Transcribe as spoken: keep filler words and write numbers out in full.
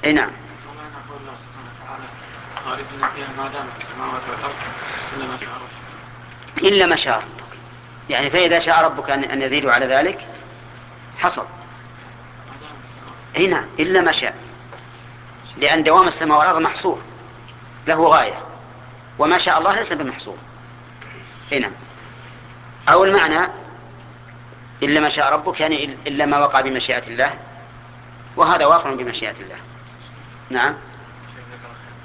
اي نعم. وما نقول الله سبحانه وتعالى خالدين فيها ما دامت السماوات والأرض إلا ما شاء ربك. إلا ما شاء ربك، يعني فإذا شاء ربك أن يزيدوا على ذلك حصل. اي نعم، إلا ما شاء، لأن دوام السماء والأرض محصور له غاية، وما شاء الله ليس بمحصور. اي نعم. أو المعنى إلا ما شاء ربك يعني إلا ما وقع بمشيئة الله، وهذا واقع بمشيئة الله. نعم.